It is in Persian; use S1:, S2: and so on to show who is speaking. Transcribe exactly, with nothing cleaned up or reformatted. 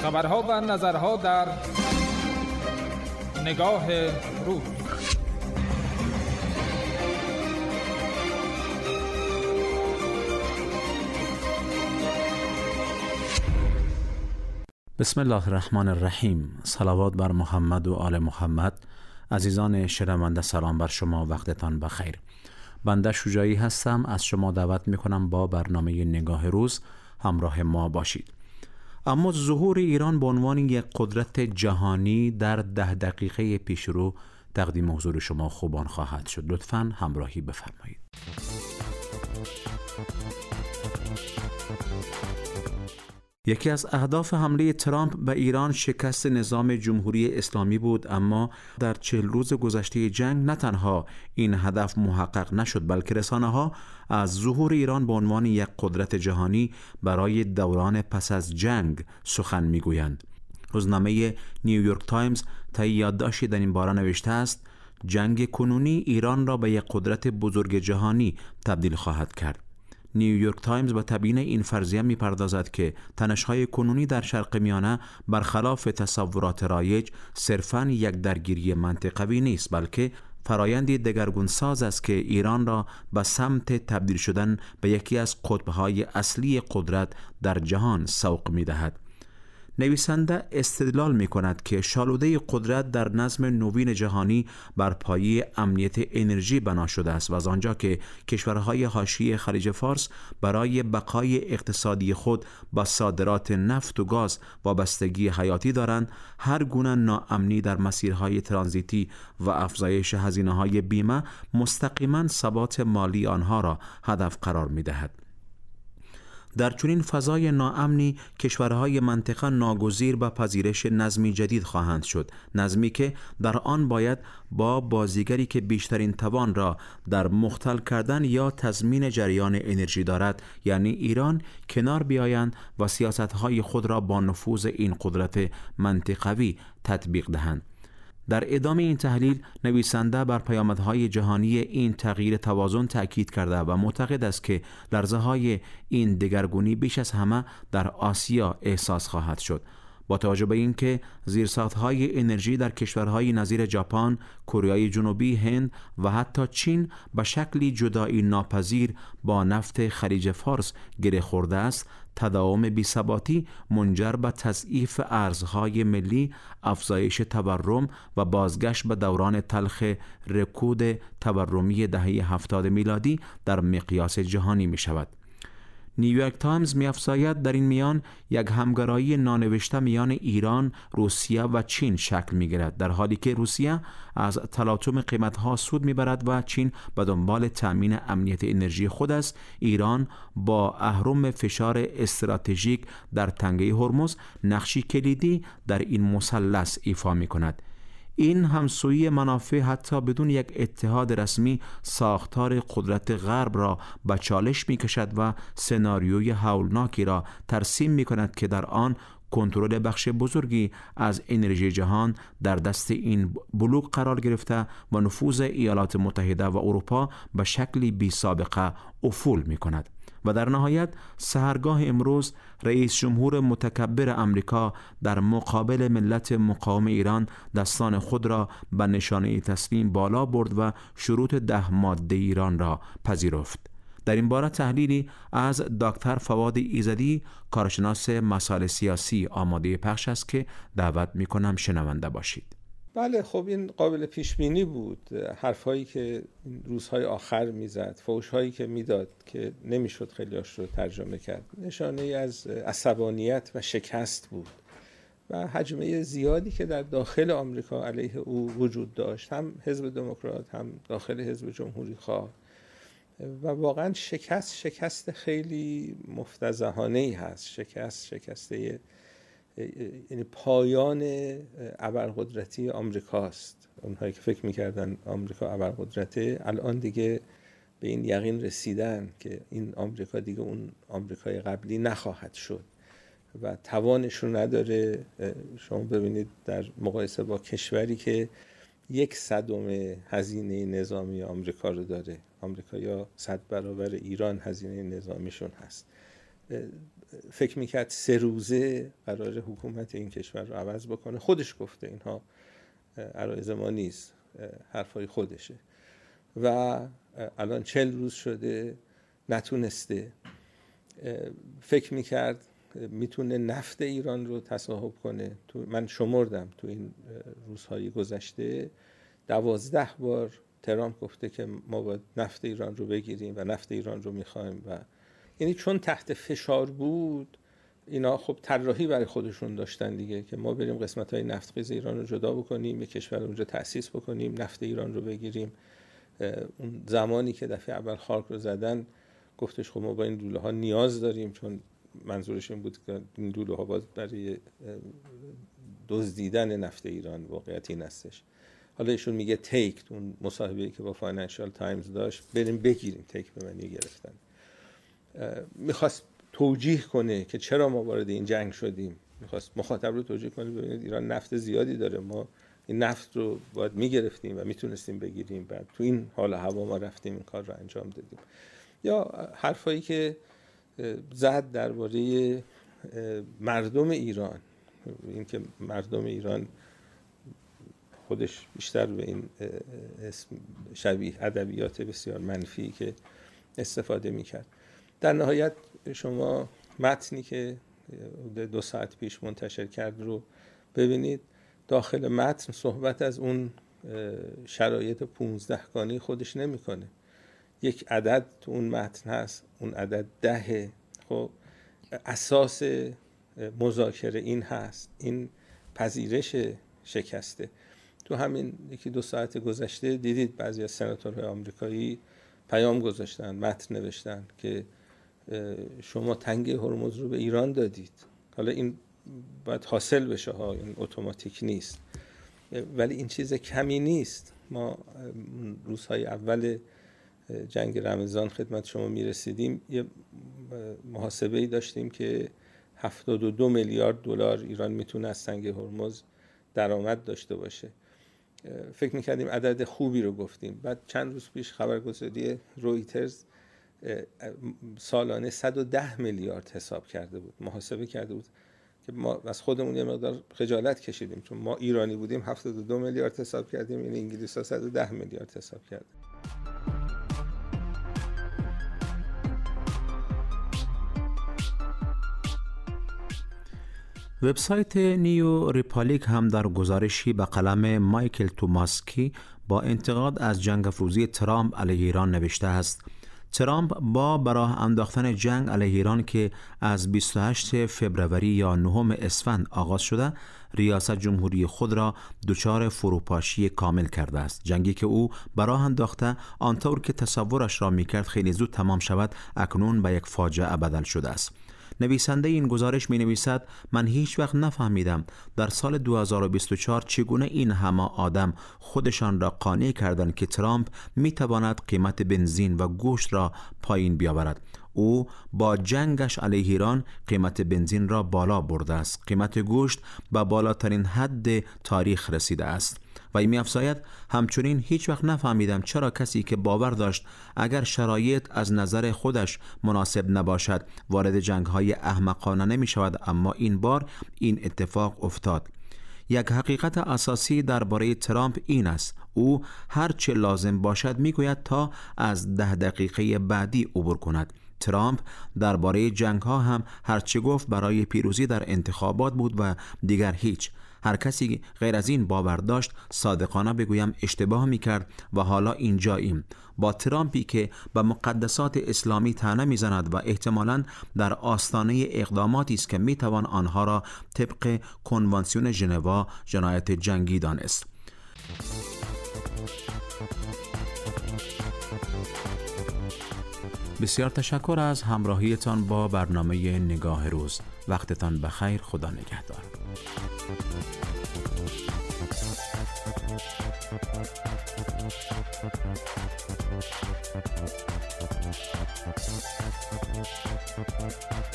S1: خبرها و نظرها در نگاه روز.
S2: بسم الله الرحمن الرحیم. صلوات بر محمد و آل محمد. عزیزان شنونده سلام بر شما، وقتتان بخیر. بنده شجاعی هستم، از شما دعوت میکنم با برنامه نگاه روز همراه ما باشید. اما ظهور ایران به عنوان یک قدرت جهانی در ده دقیقه پیش رو تقدیم حضور شما خوبان خواهد شد. لطفاً همراهی بفرمایید. یکی از اهداف حمله ترامپ به ایران شکست نظام جمهوری اسلامی بود، اما در چهل روز گذشته جنگ نه تنها این هدف محقق نشد، بلکه رسانه‌ها از ظهور ایران به عنوان یک قدرت جهانی برای دوران پس از جنگ سخن می‌گویند. روزنامه نیویورک تایمز طی یادداشتی در این باره نوشته است: جنگ کنونی ایران را به یک قدرت بزرگ جهانی تبدیل خواهد کرد. نیویورک تایمز به تبیین این فرضیه می‌پردازد که تنش‌های کنونی در شرق میانه برخلاف تصورات رایج صرفاً یک درگیری منطقوی نیست، بلکه فرایندی دگرگونساز است که ایران را به سمت تبدیل شدن به یکی از قطب‌های اصلی قدرت در جهان سوق می‌دهد. نویسنده استدلال می کند که شالوده قدرت در نظم نوین جهانی بر پایه امنیت انرژی بنا شده است و از آنجا که کشورهای حاشیه خلیج فارس برای بقای اقتصادی خود با صادرات نفت و گاز وابستگی حیاتی دارند، هر گونه ناامنی در مسیرهای ترانزیتی و افزایش هزینه‌های بیمه مستقیما ثبات مالی آنها را هدف قرار می دهد. در چنین فضای ناامنی کشورهای منطقه ناگزیر به پذیرش نظمی جدید خواهند شد، نظمی که در آن باید با بازیگری که بیشترین توان را در مختل کردن یا تضمین جریان انرژی دارد، یعنی ایران، کنار بیایند و سیاستهای خود را با نفوذ این قدرت منطقوی تطبیق دهند. در ادامه این تحلیل نویسنده بر پیامدهای جهانی این تغییر توازن تأکید کرده و معتقد است که لرزه‌های این دگرگونی بیش از همه در آسیا احساس خواهد شد. با توجه به اینکه زیرساخت‌های انرژی در کشورهای نظیر ژاپن، کره جنوبی، هند و حتی چین به شکلی جدایی ناپذیر با نفت خلیج فارس گره خورده است، تداوم بی‌ثباتی منجر به تضعیف ارزهای ملی، افزایش تورم و بازگشت به دوران تلخ رکود تورمی دهه هفتاد میلادی در مقیاس جهانی می شود. نیویورک تایمز می‌افزاید در این میان یک همگرایی نانوشته میان ایران، روسیه و چین شکل می‌گیرد، در حالی که روسیه از تلاطم قیمت‌ها سود می‌برد و چین به دنبال تأمین امنیت انرژی خود است. ایران با اهرم فشار استراتژیک در تنگه هرمز نقشی کلیدی در این مثلث ایفا می‌کند. این همسویی منافع حتی بدون یک اتحاد رسمی ساختار قدرت غرب را به چالش می کشد و سناریوی هولناکی را ترسیم می کند که در آن کنترل بخش بزرگی از انرژی جهان در دست این بلوک قرار گرفته و نفوذ ایالات متحده و اروپا به شکلی بی سابقه افول می کند. و در نهایت سحرگاه امروز رئیس جمهور متکبر امریکا در مقابل ملت مقاوم ایران دستان خود را به نشانه تسلیم بالا برد و شروط ده ماده ایران را پذیرفت. در این باره تحلیلی از دکتر فواد ایزدی، کارشناس مسائل سیاسی، آماده پخش است که دعوت می‌کنم شنونده باشید.
S3: بله، خب این قابل پیش بینی بود. حرفایی که روزهای آخر میزد، فحش‌هایی که میداد که نمیشد خیلیاش رو ترجمه کرد، نشانه از عصبانیت و شکست بود و حجمه زیادی که در داخل آمریکا علیه او وجود داشت، هم حزب دموکرات هم داخل حزب جمهوری خواه، و واقعا شکست شکست خیلی مفتضحانه‌ای هست. شکست شکسته یعنی پایان ابرقدرتی آمریکاست. اونهایی که فکر میکردن آمریکا ابرقدرته الان دیگه به این یقین رسیدن که این آمریکا دیگه اون آمریکای قبلی نخواهد شد و توانشون نداره. شما ببینید در مقایسه با کشوری که یک صدم هزینه نظامی آمریکا رو داره، آمریکا یا صد برابر ایران هزینه نظامیشون هست. فکر میکرد سه روزه قرار حکومت این کشور رو عوض بکنه. خودش گفته اینها عرایض ما نیست، حرفای خودشه. و الان چل روز شده نتونسته. فکر میکرد میتونه نفت ایران رو تصاحب کنه. تو من شمردم تو این روزهای گذشته دوازده بار ترامپ گفته که ما باید نفت ایران رو بگیریم و نفت ایران رو میخوایم. و یعنی چون تحت فشار بود اینا خب طراحی برای خودشون داشتن دیگه که ما بریم قسمت‌های نفتخیز ایران رو جدا بکنیم، یک کشور اونجا تأسیس بکنیم، نفت ایران رو بگیریم. اون زمانی که دفعه اول خاک رو زدن گفتش خب ما با این لوله ها نیاز داریم، چون منظورش این بود که این لوله ها باز برای دزدیدن نفت ایران. واقعیت این هستش. حالا ایشون میگه تیک، اون مصاحبه‌ای که با فاینانشال تایمز داشت بریم بگیریم، تیک به معنی گرفتن. میخواست توجیه کنه که چرا ما وارد این جنگ شدیم، میخواست مخاطب رو توجیه کنه ببینید ایران نفت زیادی داره، ما این نفت رو باید میگرفتیم و میتونستیم بگیریم، بعد تو این حال هوا ما رفتیم این کار رو انجام دادیم. یا حرفایی که زد درباره مردم ایران، این که مردم ایران خودش بیشتر به این اسم شبیه ادبیات بسیار منفی که استفاده میکرد. در نهایت شما متنی که دو ساعت پیش منتشر کرد رو ببینید. داخل متن صحبت از اون شرایط پونزده گانه خودش نمیکنه. یک عدد تو اون متن هست، اون عدد دهه. خب اساس مذاکره این هست، این پذیرش شکسته. تو همین یکی دو ساعت گذشته دیدید بعضی از سناتورهای آمریکایی پیام گذاشتن، متن نوشتن که شما تنگه هرمز رو به ایران دادید. حالا این باید حاصل بشه ها، این اتوماتیک نیست، ولی این چیز کمی نیست. ما روزهای اول جنگ رمضان خدمت شما میرسیدیم یه محاسبه‌ای داشتیم که هفتاد و دو میلیارد دلار ایران میتونه از تنگه هرمز درآمد داشته باشه. فکر میکردیم عدد خوبی رو گفتیم. بعد چند روز پیش خبرگزاری رویترز سالانه صد و ده میلیارد حساب کرده بود، محاسبه کرده بود که ما از خودمون یه مقدار خجالت کشیدیم، چون ما ایرانی بودیم هفتاد و دو میلیارد حساب کردیم، این انگلیس‌ها صد و ده میلیارد حساب کرده.
S2: وبسایت نیو ریپابلیک هم در گزارشی به قلم مایکل توماسکی با انتقاد از جنگ افروزی ترامپ علیه ایران نوشته است: ترامپ با براه انداختن جنگ علیه ایران که از بیست و هشتم فوریه یا نهم اسفند آغاز شده، ریاست جمهوری خود را دچار فروپاشی کامل کرده است. جنگی که او براه انداخته آنطور که تصورش را میکرد خیلی زود تمام شود، اکنون به یک فاجعه بدل شده است. نویسنده این گزارش می نویسد: من هیچ وقت نفهمیدم در سال دو هزار و بیست و چهار چگونه این همه آدم خودشان را قانع کردند که ترامپ می تواند قیمت بنزین و گوشت را پایین بیاورد. او با جنگش علیه ایران قیمت بنزین را بالا برده است. قیمت گوشت به بالاترین حد تاریخ رسیده است. و این می‌افزاید: همچنین هیچ وقت نفهمیدم چرا کسی که باور داشت اگر شرایط از نظر خودش مناسب نباشد وارد جنگ‌های احمقانه نمی‌شود، اما این بار این اتفاق افتاد. یک حقیقت اساسی درباره ترامپ این است: او هر چه لازم باشد میگوید تا از ده دقیقه بعدی عبور کند. ترامپ درباره جنگ‌ها هم هر چه گفت برای پیروزی در انتخابات بود و دیگر هیچ. هر کسی غیر از این باور داشت صادقانه بگویم اشتباه میکرد و حالا اینجاییم با ترامپی که به مقدسات اسلامی طعنه میزند و احتمالاً در آستانه اقداماتی است که میتوان آنها را طبق کنوانسیون ژنوا جنایت جنگی دانست. بسیار تشکر از همراهیتان با برنامه نگاه روز. وقتتان بخیر. خدا نگهدار. Thank you.